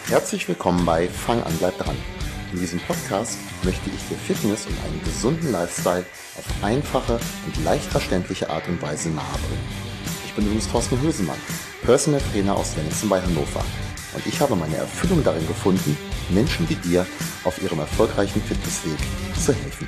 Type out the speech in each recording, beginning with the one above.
Herzlich willkommen bei Fang an, bleib dran. In diesem Podcast möchte ich dir Fitness und einen gesunden Lifestyle auf einfache und leicht verständliche Art und Weise nahebringen. Ich bin übrigens Thorsten Hösemann, Personal Trainer aus Wenningsen bei Hannover. Und ich habe meine Erfüllung darin gefunden, Menschen wie dir auf ihrem erfolgreichen Fitnessweg zu helfen.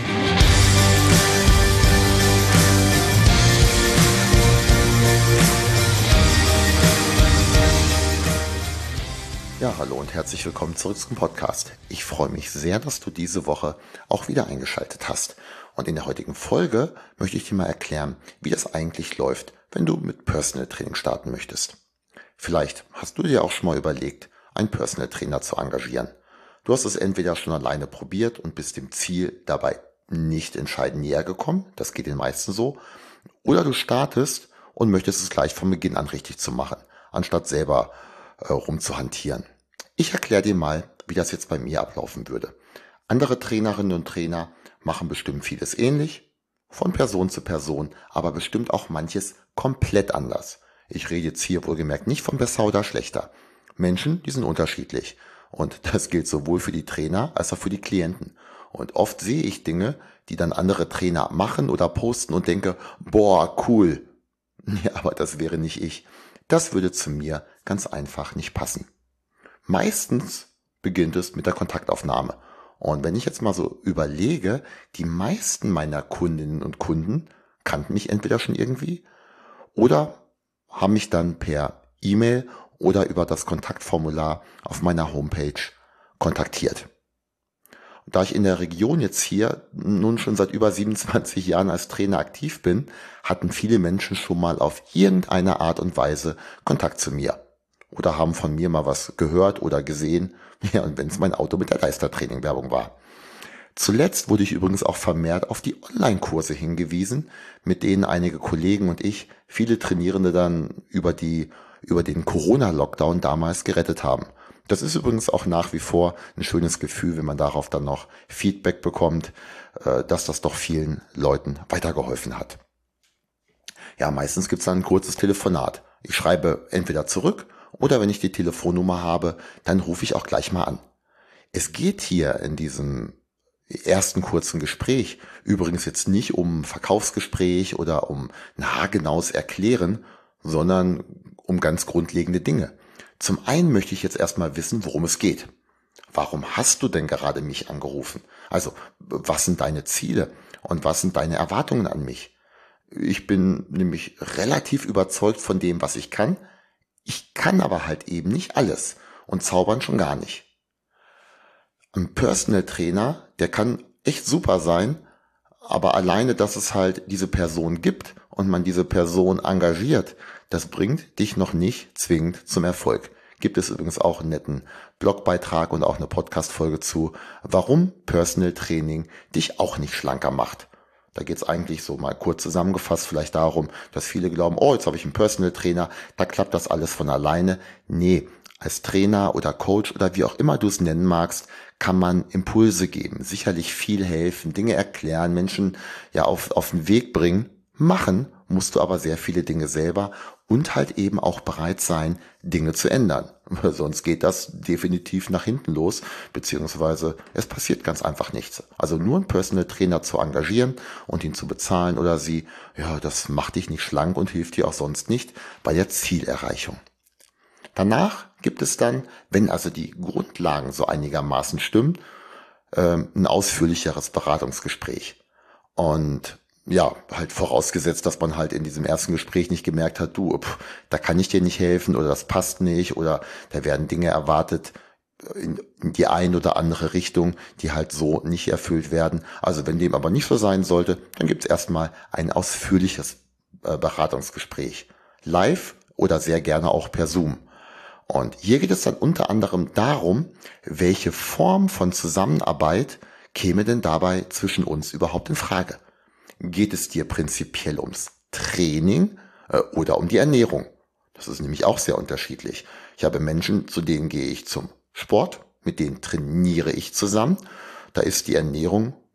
Ja, hallo und herzlich willkommen zurück zum Podcast. Ich freue mich sehr, dass du diese Woche auch wieder eingeschaltet hast. Und in der heutigen Folge möchte ich dir mal erklären, wie das eigentlich läuft, wenn du mit Personal Training starten möchtest. Vielleicht hast du dir auch schon mal überlegt, einen Personal Trainer zu engagieren. Du hast es entweder schon alleine probiert und bist dem Ziel dabei nicht entscheidend näher gekommen, das geht den meisten so, oder du startest und möchtest es gleich von Beginn an richtig zu machen, anstatt selber rumzuhantieren. Ich erkläre dir mal, wie das jetzt bei mir ablaufen würde. Andere Trainerinnen und Trainer machen bestimmt vieles ähnlich, von Person zu Person, aber bestimmt auch manches komplett anders. Ich rede jetzt hier wohlgemerkt nicht von besser oder schlechter. Menschen, die sind unterschiedlich. Und das gilt sowohl für die Trainer als auch für die Klienten. Und oft sehe ich Dinge, die dann andere Trainer machen oder posten und denke, boah, cool. Ja, aber das wäre nicht ich. Das würde zu mir ganz einfach nicht passen. Meistens beginnt es mit der Kontaktaufnahme. Und wenn ich jetzt mal so überlege, die meisten meiner Kundinnen und Kunden kannten mich entweder schon irgendwie oder haben mich dann per E-Mail oder über das Kontaktformular auf meiner Homepage kontaktiert. Da ich in der Region jetzt hier nun schon seit über 27 Jahren als Trainer aktiv bin, hatten viele Menschen schon mal auf irgendeine Art und Weise Kontakt zu mir. Oder haben von mir mal was gehört oder gesehen, ja, und wenn es mein Auto mit der Leistertraining-Werbung war. Zuletzt wurde ich übrigens auch vermehrt auf die Online-Kurse hingewiesen, mit denen einige Kollegen und ich viele Trainierende dann über den Corona-Lockdown damals gerettet haben. Das ist übrigens auch nach wie vor ein schönes Gefühl, wenn man darauf dann noch Feedback bekommt, dass das doch vielen Leuten weitergeholfen hat. Ja, meistens gibt's dann ein kurzes Telefonat. Ich schreibe entweder zurück oder wenn ich die Telefonnummer habe, dann rufe ich auch gleich mal an. Es geht hier in diesem ersten kurzen Gespräch übrigens jetzt nicht um Verkaufsgespräch oder um ein haargenaues Erklären, sondern um ganz grundlegende Dinge. Zum einen möchte ich jetzt erstmal wissen, worum es geht. Warum hast du denn gerade mich angerufen? Also, was sind deine Ziele und was sind deine Erwartungen an mich? Ich bin nämlich relativ überzeugt von dem, was ich kann. Ich kann aber halt eben nicht alles und zaubern schon gar nicht. Ein Personal Trainer, der kann echt super sein, aber alleine, dass es halt diese Person gibt und man diese Person engagiert, das bringt dich noch nicht zwingend zum Erfolg. Gibt es übrigens auch einen netten Blogbeitrag und auch eine Podcast-Folge zu, warum Personal Training dich auch nicht schlanker macht. Da geht es eigentlich so mal kurz zusammengefasst vielleicht darum, dass viele glauben, oh, jetzt habe ich einen Personal Trainer, da klappt das alles von alleine. Nee, als Trainer oder Coach oder wie auch immer du es nennen magst, kann man Impulse geben, sicherlich viel helfen, Dinge erklären, Menschen ja auf den Weg bringen. Machen musst du aber sehr viele Dinge selber und halt eben auch bereit sein, Dinge zu ändern. Sonst geht das definitiv nach hinten los, beziehungsweise es passiert ganz einfach nichts. Also nur einen Personal Trainer zu engagieren und ihn zu bezahlen oder sie, ja, das macht dich nicht schlank und hilft dir auch sonst nicht bei der Zielerreichung. Danach gibt es dann, wenn also die Grundlagen so einigermaßen stimmen, ein ausführlicheres Beratungsgespräch. Und ja, halt vorausgesetzt, dass man halt in diesem ersten Gespräch nicht gemerkt hat, da kann ich dir nicht helfen oder das passt nicht oder da werden Dinge erwartet in die ein oder andere Richtung, die halt so nicht erfüllt werden. Also wenn dem aber nicht so sein sollte, dann gibt es erstmal ein ausführliches Beratungsgespräch. Live oder sehr gerne auch per Zoom. Und hier geht es dann unter anderem darum, welche Form von Zusammenarbeit käme denn dabei zwischen uns überhaupt in Frage. Geht es dir prinzipiell ums Training oder um die Ernährung? Das ist nämlich auch sehr unterschiedlich. Ich habe Menschen, zu denen gehe ich zum Sport, mit denen trainiere ich zusammen. Da ist die Ernährung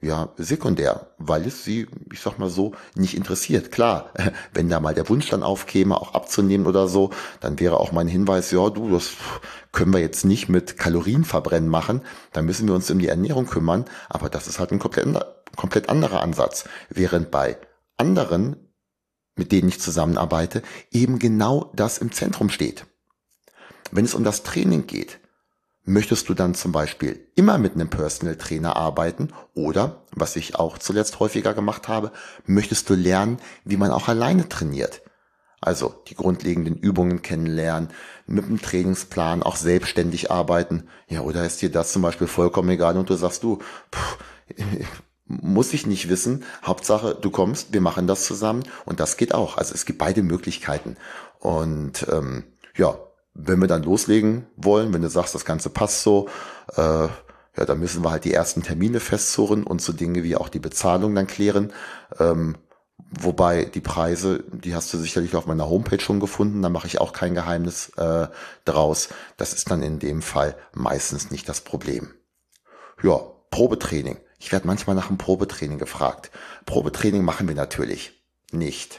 ja, sekundär, weil es sie, ich sag mal so, nicht interessiert. Klar, wenn da mal der Wunsch dann aufkäme, auch abzunehmen oder so, dann wäre auch mein Hinweis, ja, du, das können wir jetzt nicht mit Kalorienverbrennen machen, da müssen wir uns um die Ernährung kümmern, aber das ist halt ein komplett anderer Ansatz. Während bei anderen, mit denen ich zusammenarbeite, eben genau das im Zentrum steht. Wenn es um das Training geht, möchtest du dann zum Beispiel immer mit einem Personal Trainer arbeiten oder, was ich auch zuletzt häufiger gemacht habe, möchtest du lernen, wie man auch alleine trainiert? Also die grundlegenden Übungen kennenlernen, mit dem Trainingsplan auch selbstständig arbeiten. Ja, oder ist dir das zum Beispiel vollkommen egal und du sagst, du, muss ich nicht wissen, Hauptsache du kommst, wir machen das zusammen und das geht auch. Also es gibt beide Möglichkeiten. Und ja, wenn wir dann loslegen wollen, wenn du sagst, das Ganze passt so, ja, dann müssen wir halt die ersten Termine festzurren und so Dinge wie auch die Bezahlung dann klären. Wobei die Preise, die hast du sicherlich auf meiner Homepage schon gefunden, da mache ich auch kein Geheimnis draus. Das ist dann in dem Fall meistens nicht das Problem. Ja, Probetraining. Ich werde manchmal nach einem Probetraining gefragt. Probetraining machen wir natürlich nicht.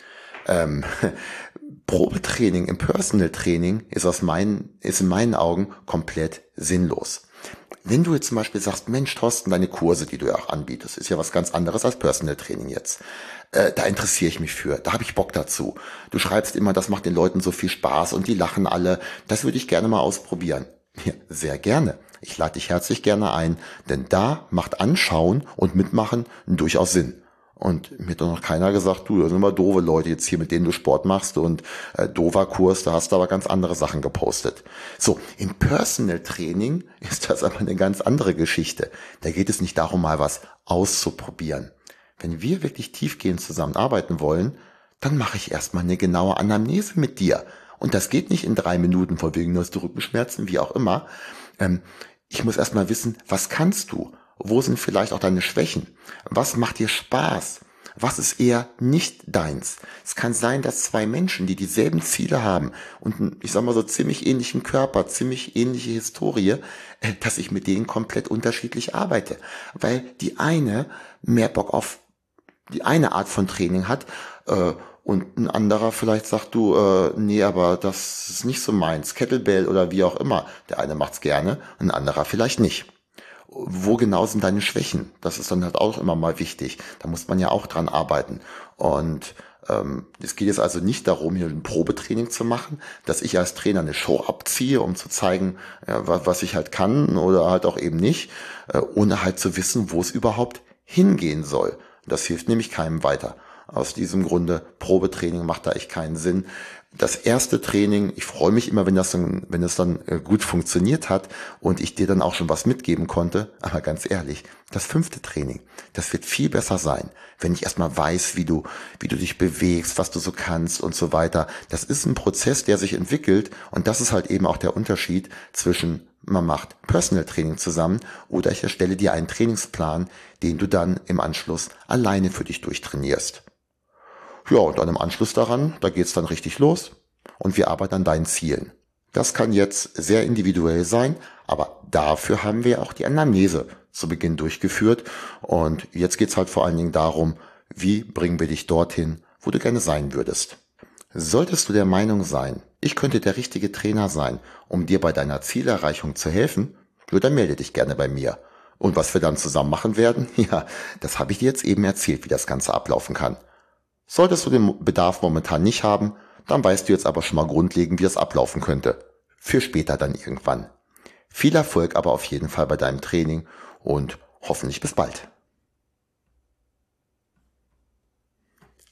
Probetraining im Personal Training ist in meinen Augen komplett sinnlos. Wenn du jetzt zum Beispiel sagst, Mensch, Thorsten, deine Kurse, die du ja auch anbietest, ist ja was ganz anderes als Personal Training jetzt. Da interessiere ich mich für, da habe ich Bock dazu. Du schreibst immer, das macht den Leuten so viel Spaß und die lachen alle. Das würde ich gerne mal ausprobieren. Ja, sehr gerne. Ich lade dich herzlich gerne ein, denn da macht Anschauen und Mitmachen durchaus Sinn. Und mir hat doch noch keiner gesagt, du, das sind immer doofe Leute jetzt hier, mit denen du Sport machst und doofer Kurs, da hast du aber ganz andere Sachen gepostet. So, im Personal Training ist das aber eine ganz andere Geschichte. Da geht es nicht darum, mal was auszuprobieren. Wenn wir wirklich tiefgehend zusammenarbeiten wollen, dann mache ich erstmal eine genaue Anamnese mit dir. Und das geht nicht in 3 Minuten, von wegen hast du Rückenschmerzen, wie auch immer. Ich muss erstmal wissen, was kannst du? Wo sind vielleicht auch deine Schwächen? Was macht dir Spaß? Was ist eher nicht deins? Es kann sein, dass 2 Menschen, die dieselben Ziele haben und ich sag mal so ziemlich ähnlichen Körper, ziemlich ähnliche Historie, dass ich mit denen komplett unterschiedlich arbeite. Weil die eine mehr Bock auf die eine Art von Training hat und ein anderer vielleicht sagt, du, nee, aber das ist nicht so meins, Kettlebell oder wie auch immer. Der eine macht's gerne, ein anderer vielleicht nicht. Wo genau sind deine Schwächen? Das ist dann halt auch immer mal wichtig. Da muss man ja auch dran arbeiten. Und es geht jetzt also nicht darum, hier ein Probetraining zu machen, dass ich als Trainer eine Show abziehe, um zu zeigen, ja, was ich halt kann oder halt auch eben nicht, ohne halt zu wissen, wo es überhaupt hingehen soll. Das hilft nämlich keinem weiter. Aus diesem Grunde, Probetraining macht da echt keinen Sinn. Das erste Training, ich freue mich immer, wenn es dann gut funktioniert hat und ich dir dann auch schon was mitgeben konnte. Aber ganz ehrlich, das 5. Training, das wird viel besser sein, wenn ich erstmal weiß, wie du dich bewegst, was du so kannst und so weiter. Das ist ein Prozess, der sich entwickelt und das ist halt eben auch der Unterschied zwischen man macht Personal Training zusammen oder ich erstelle dir einen Trainingsplan, den du dann im Anschluss alleine für dich durchtrainierst. Ja, und dann im Anschluss daran, da geht's dann richtig los und wir arbeiten an deinen Zielen. Das kann jetzt sehr individuell sein, aber dafür haben wir auch die Anamnese zu Beginn durchgeführt und jetzt geht's halt vor allen Dingen darum, wie bringen wir dich dorthin, wo du gerne sein würdest. Solltest du der Meinung sein, ich könnte der richtige Trainer sein, um dir bei deiner Zielerreichung zu helfen, dann melde dich gerne bei mir. Und was wir dann zusammen machen werden, ja, das habe ich dir jetzt eben erzählt, wie das Ganze ablaufen kann. Solltest du den Bedarf momentan nicht haben, dann weißt du jetzt aber schon mal grundlegend, wie das ablaufen könnte. Für später dann irgendwann. Viel Erfolg aber auf jeden Fall bei deinem Training und hoffentlich bis bald.